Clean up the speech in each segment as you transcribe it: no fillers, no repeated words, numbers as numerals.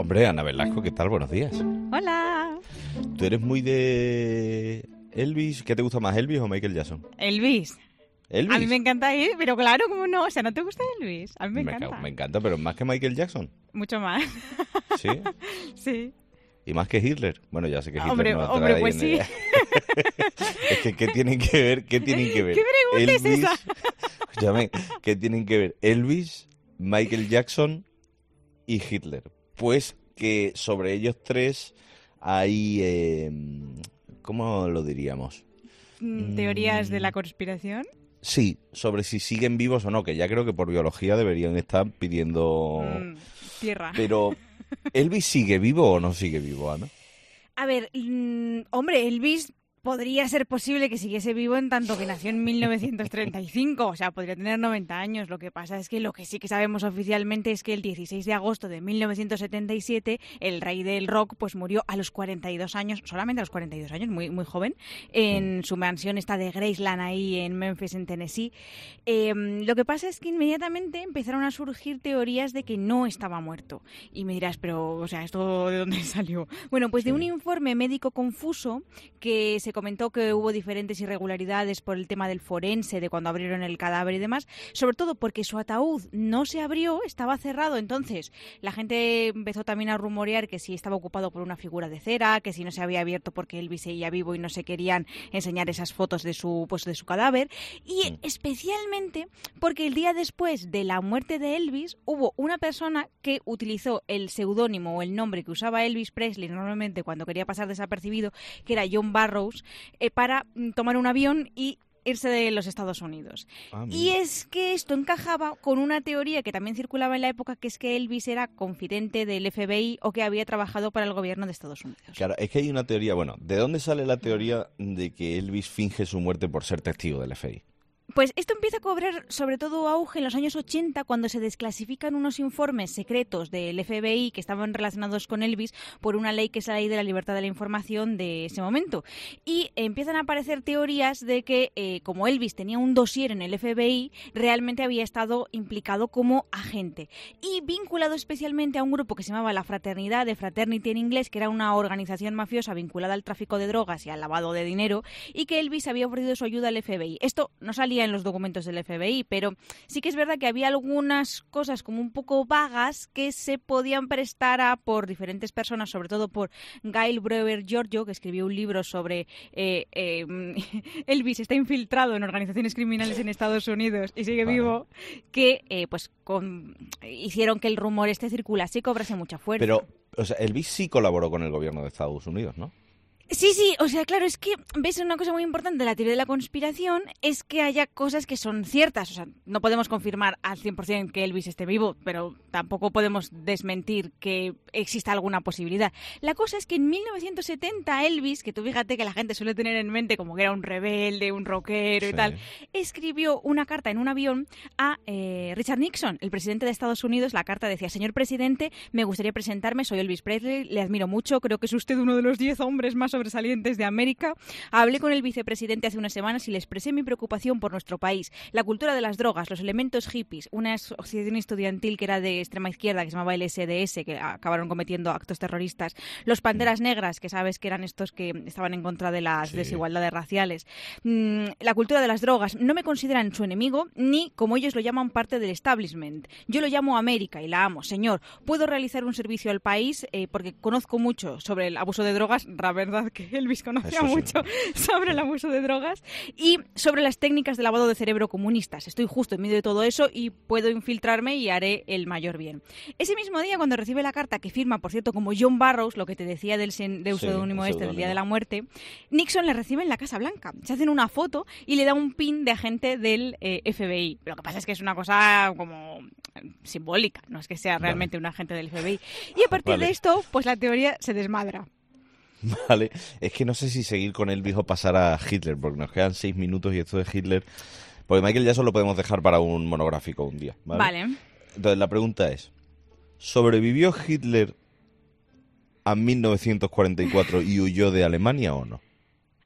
Hombre, Ana Velasco, ¿qué tal? Buenos días. Hola. ¿Tú eres muy de Elvis? ¿Qué te gusta más, Elvis o Michael Jackson? Elvis. ¿Elvis? A mí me encanta él, pero claro, ¿cómo no? O sea, ¿no te gusta Elvis? A mí me encanta. Me encanta, pero más que Michael Jackson. Mucho más. ¿Sí? Sí. ¿Y más que Hitler? Bueno, ya sé que Hitler Hombre, no entra hombre, ahí pues en sí. Es que, ¿qué tienen que ver? ¿Qué tienen que ver? ¿Qué pregunta es esa? Escúchame, ¿qué tienen que ver Elvis, Michael Jackson y Hitler? Pues que sobre ellos tres hay... ¿cómo lo diríamos? ¿Teorías de la conspiración? Sí, sobre si siguen vivos o no, que ya creo que por biología deberían estar pidiendo... Tierra. Pero, ¿Elvis sigue vivo o no sigue vivo, Ana? A ver, hombre, Elvis podría ser posible que siguiese vivo en tanto que nació en 1935, o sea, podría tener 90 años. Lo que pasa es que lo que sí que sabemos oficialmente es que el 16 de agosto de 1977 el rey del rock pues murió a los 42 años, solamente a los 42 años, muy, muy joven, en su mansión esta de Graceland ahí en Memphis, en Tennessee. Lo que pasa es que inmediatamente empezaron a surgir teorías de que no estaba muerto. Y me dirás, pero, o sea, ¿esto de dónde salió? Bueno, pues de un informe médico confuso que se comentó que hubo diferentes irregularidades por el tema del forense, de cuando abrieron el cadáver y demás, sobre todo porque su ataúd no se abrió, estaba cerrado. Entonces la gente empezó también a rumorear que si estaba ocupado por una figura de cera, que si no se había abierto porque Elvis seguía vivo y no se querían enseñar esas fotos de su cadáver, y especialmente porque el día después de la muerte de Elvis hubo una persona que utilizó el seudónimo o el nombre que usaba Elvis Presley normalmente cuando quería pasar desapercibido, que era John Burroughs, para tomar un avión y irse de los Estados Unidos. Y es que esto encajaba con una teoría que también circulaba en la época, que es que Elvis era confidente del FBI o que había trabajado para el gobierno de Estados Unidos. Claro, es que hay una teoría, bueno, ¿de dónde sale la teoría de que Elvis finge su muerte por ser testigo del FBI? Pues esto empieza a cobrar sobre todo auge en los años 80 cuando se desclasifican unos informes secretos del FBI que estaban relacionados con Elvis por una ley que es la Ley de la Libertad de la Información de ese momento. Y empiezan a aparecer teorías de que como Elvis tenía un dossier en el FBI, realmente había estado implicado como agente. Y vinculado especialmente a un grupo que se llamaba la Fraternidad, de Fraternity en inglés, que era una organización mafiosa vinculada al tráfico de drogas y al lavado de dinero, y que Elvis había ofrecido su ayuda al FBI. Esto no salía en los documentos del FBI, pero sí que es verdad que había algunas cosas como un poco vagas que se podían prestar a por diferentes personas, sobre todo por Gail Brewer Giorgio, que escribió un libro sobre Elvis está infiltrado en organizaciones criminales en Estados Unidos y sigue vivo, que hicieron que el rumor circulase y cobrase mucha fuerza. Pero, o sea, Elvis sí colaboró con el gobierno de Estados Unidos, ¿no? Sí, o sea, claro, es que, ves, una cosa muy importante de la teoría de la conspiración es que haya cosas que son ciertas. O sea, no podemos confirmar al 100% que Elvis esté vivo, pero tampoco podemos desmentir que exista alguna posibilidad. La cosa es que en 1970 Elvis, que tú fíjate que la gente suele tener en mente como que era un rebelde, un rockero y tal, escribió una carta en un avión a Richard Nixon, el presidente de Estados Unidos. La carta decía: señor presidente, me gustaría presentarme, soy Elvis Presley, le admiro mucho, creo que es usted uno de los 10 hombres más sobresalientes de América. Hablé con el vicepresidente hace unas semanas y le expresé mi preocupación por nuestro país, la cultura de las drogas, los elementos hippies, una asociación estudiantil que era de extrema izquierda que se llamaba el SDS, que acabaron cometiendo actos terroristas, los Panteras Negras, que sabes que eran estos que estaban en contra de las desigualdades raciales, la cultura de las drogas. No me consideran su enemigo ni, como ellos lo llaman, parte del establishment. Yo lo llamo América y la amo. Señor, puedo realizar un servicio al país porque conozco mucho sobre el abuso de drogas, la verdad que Elvis conocía mucho sobre el abuso de drogas y sobre las técnicas de lavado de cerebro comunistas. Estoy justo en medio de todo eso y puedo infiltrarme y haré el mayor bien. Ese mismo día, cuando recibe la carta, que firma, por cierto, como John Burroughs, lo que te decía del pseudónimo del día de la muerte, Nixon le recibe en la Casa Blanca. Se hacen una foto y le da un pin de agente del FBI. Lo que pasa es que es una cosa como simbólica, no es que sea realmente un agente del FBI. Y a partir de esto, pues la teoría se desmadra. Vale, es que no sé si seguir con Elvis o pasar a Hitler, porque nos quedan 6 minutos y esto de Hitler, porque Michael Jackson lo podemos dejar para un monográfico un día, ¿vale? Entonces la pregunta es, ¿sobrevivió Hitler a 1944 y huyó de Alemania o no?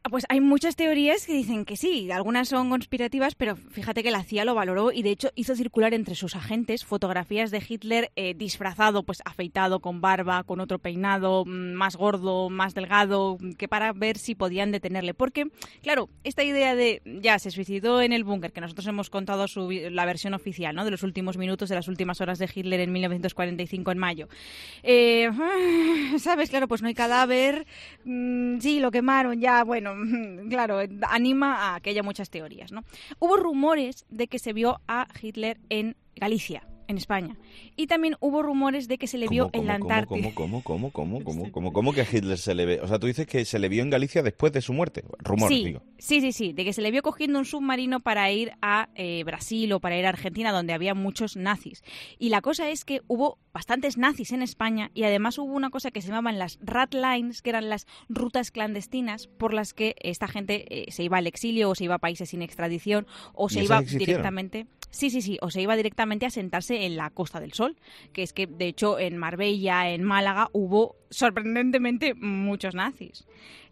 Pues hay muchas teorías que dicen que sí, algunas son conspirativas, pero fíjate que la CIA lo valoró y de hecho hizo circular entre sus agentes fotografías de Hitler disfrazado, pues afeitado, con barba, con otro peinado, más gordo, más delgado, que para ver si podían detenerle. Porque, claro, esta idea de ya se suicidó en el búnker, que nosotros hemos contado la versión oficial, ¿no?, de los últimos minutos, de las últimas horas de Hitler en 1945, en mayo. ¿Sabes? Claro, pues no hay cadáver, sí, lo quemaron, ya, bueno, claro, anima a que haya muchas teorías, ¿no? Hubo rumores de que se vio a Hitler en Galicia, en España. Y también hubo rumores de que se le vio en la Antártida. ¿Cómo que a Hitler se le ve? O sea, tú dices que se le vio en Galicia después de su muerte. Rumores, digo. Sí, de que se le vio cogiendo un submarino para ir a Brasil o para ir a Argentina, donde había muchos nazis. Y la cosa es que hubo bastantes nazis en España y además hubo una cosa que se llamaban las rat lines, que eran las rutas clandestinas por las que esta gente se iba al exilio o se iba a países sin extradición o se iba directamente... Sí, o se iba directamente a sentarse en la Costa del Sol, que es que, de hecho, en Marbella, en Málaga, hubo sorprendentemente muchos nazis.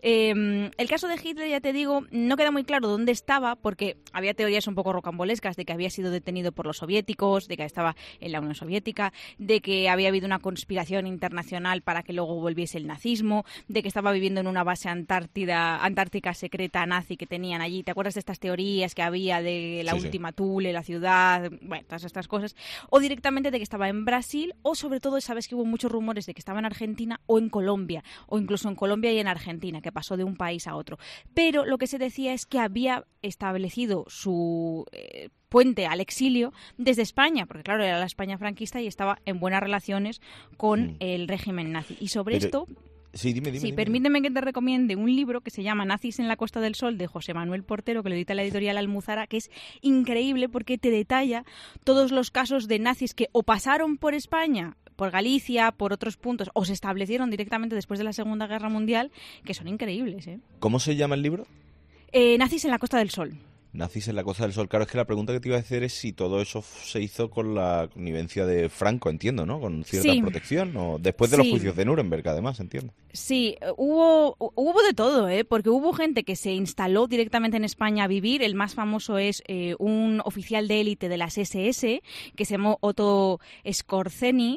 El caso de Hitler, ya te digo, no queda muy claro dónde estaba, porque había teorías un poco rocambolescas de que había sido detenido por los soviéticos, de que estaba en la Unión Soviética, de que había habido una conspiración internacional para que luego volviese el nazismo, de que estaba viviendo en una base antártica secreta nazi que tenían allí. ¿Te acuerdas de estas teorías que había de la última Thule, la ciudad, bueno, todas estas cosas? O directamente de que estaba en Brasil, o sobre todo, sabes que hubo muchos rumores de que estaba en Argentina o en Colombia, o incluso en Colombia y en Argentina, que pasó de un país a otro. Pero lo que se decía es que había establecido su puente al exilio desde España, porque claro, era la España franquista y estaba en buenas relaciones con el régimen nazi. Y sobre esto... Sí, dime. Permíteme que te recomiende un libro que se llama Nazis en la Costa del Sol, de José Manuel Portero, que lo edita la editorial Almuzara, que es increíble porque te detalla todos los casos de nazis que o pasaron por España, por Galicia, por otros puntos, o se establecieron directamente después de la Segunda Guerra Mundial, que son increíbles, ¿eh? ¿Cómo se llama el libro? Nazis en la Costa del Sol. Nazis en la Costa del Sol. Claro, es que la pregunta que te iba a hacer es si todo eso se hizo con la connivencia de Franco, entiendo, ¿no? Con cierta protección, o después de los juicios de Nuremberg, además, entiendo. Sí, hubo de todo, porque hubo gente que se instaló directamente en España a vivir. El más famoso es un oficial de élite de las SS, que se llamó Otto Skorzeny,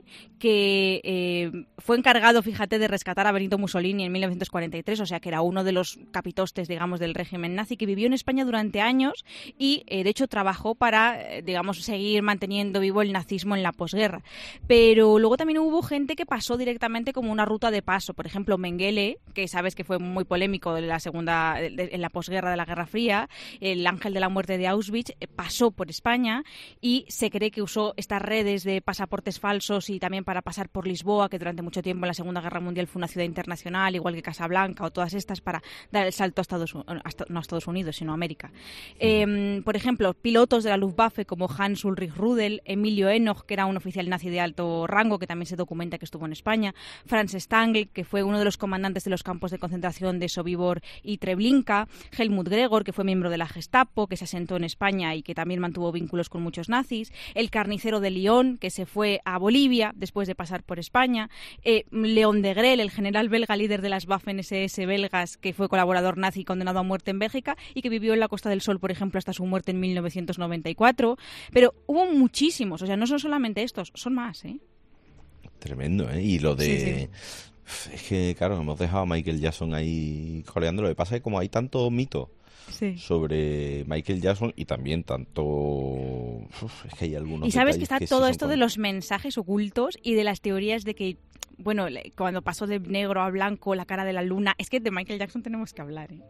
que fue encargado, fíjate, de rescatar a Benito Mussolini en 1943, o sea que era uno de los capitostes, digamos, del régimen nazi, que vivió en España durante años y, de hecho, trabajó para, digamos, seguir manteniendo vivo el nazismo en la posguerra. Pero luego también hubo gente que pasó directamente como una ruta de paso. Por ejemplo, Mengele, que sabes que fue muy polémico en la posguerra de la Guerra Fría, el ángel de la muerte de Auschwitz, pasó por España y se cree que usó estas redes de pasaportes falsos y también para pasar por Lisboa, que durante mucho tiempo en la Segunda Guerra Mundial fue una ciudad internacional, igual que Casablanca o todas estas, para dar el salto no a Estados Unidos, sino a América. Por ejemplo, pilotos de la Luftwaffe como Hans Ulrich Rudel, Emilio Enoch, que era un oficial nazi de alto rango, que también se documenta que estuvo en España, Franz Stangl, que fue uno de los comandantes de los campos de concentración de Sobibor y Treblinka, Helmut Gregor, que fue miembro de la Gestapo, que se asentó en España y que también mantuvo vínculos con muchos nazis, el carnicero de Lyon, que se fue a Bolivia después de pasar por España, León de Grel, el general belga líder de las Waffen-SS belgas, que fue colaborador nazi y condenado a muerte en Bélgica y que vivió en la Costa del Sol, por ejemplo, hasta su muerte en 1994. Pero hubo muchísimos, o sea, no son solamente estos, son más, ¿eh? Tremendo, ¿eh? Y lo de... Sí. Es que, claro, hemos dejado a Michael Jackson ahí coleando. Lo que pasa es que como hay tanto mito sobre Michael Jackson y también tanto... es que hay algunos... Y sabes que está todo esto de los mensajes ocultos y de las teorías de que, bueno, cuando pasó de negro a blanco, la cara de la luna... Es que de Michael Jackson tenemos que hablar, ¿eh?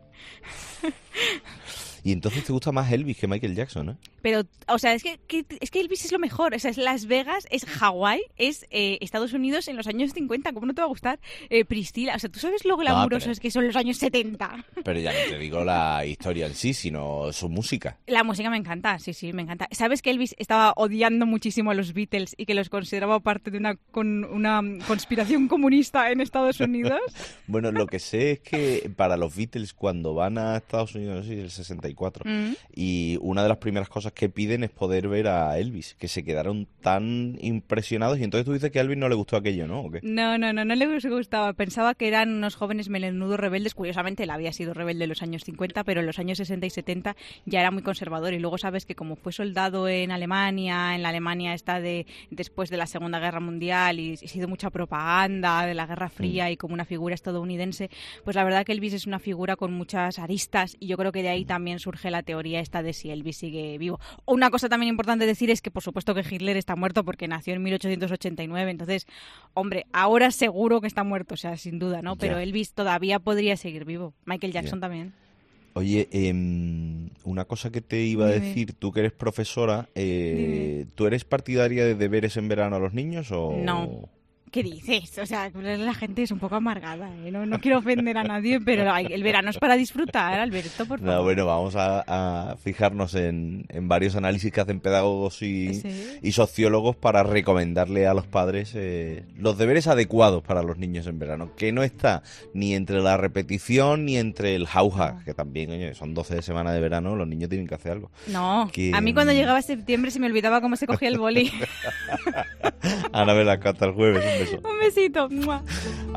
Y entonces te gusta más Elvis que Michael Jackson, ¿eh? Pero, o sea, es que Elvis es lo mejor. O sea, es Las Vegas, es Hawái, es Estados Unidos en los años 50. ¿Cómo no te va a gustar Priscila? O sea, ¿tú sabes lo glamurosos que son los años 70? Pero ya no te digo la historia en sí, sino su música. La música me encanta, sí, me encanta. ¿Sabes que Elvis estaba odiando muchísimo a los Beatles y que los consideraba parte de una conspiración comunista en Estados Unidos? Bueno, lo que sé es que para los Beatles, cuando van a Estados Unidos, no sé si el 64 2004. Y una de las primeras cosas que piden es poder ver a Elvis, que se quedaron tan impresionados. Y entonces tú dices que a Elvis no le gustó aquello, ¿no? ¿O qué? No le gustaba. Pensaba que eran unos jóvenes melenudos rebeldes. Curiosamente, él había sido rebelde en los años 50, pero en los años 60 y 70 ya era muy conservador. Y luego sabes que como fue soldado en Alemania, en la Alemania está después de la Segunda Guerra Mundial, y ha sido mucha propaganda de la Guerra Fría y como una figura estadounidense, pues la verdad que Elvis es una figura con muchas aristas, y yo creo que de ahí también surge la teoría esta de si Elvis sigue vivo. Una cosa también importante decir es que por supuesto que Hitler está muerto porque nació en 1889, entonces, hombre, ahora seguro que está muerto, o sea, sin duda, ¿no? Pero Elvis todavía podría seguir vivo. Michael Jackson también. Oye, una cosa que te iba a decir, tú que eres profesora, ¿tú eres partidaria de deberes en verano a los niños o...? No. ¿Qué dices? O sea, la gente es un poco amargada, ¿eh? No quiero ofender a nadie, pero el verano es para disfrutar, Alberto, por favor. No, bueno, vamos a fijarnos en varios análisis que hacen pedagogos y sociólogos para recomendarle a los padres los deberes adecuados para los niños en verano, que no está ni entre la repetición ni entre el jauja, que también, oye, son 12 semanas de verano, los niños tienen que hacer algo. No, a mí cuando llegaba septiembre se me olvidaba cómo se cogía el boli. Ana, me la canta el jueves. Un beso. Un besito. ¡Mua!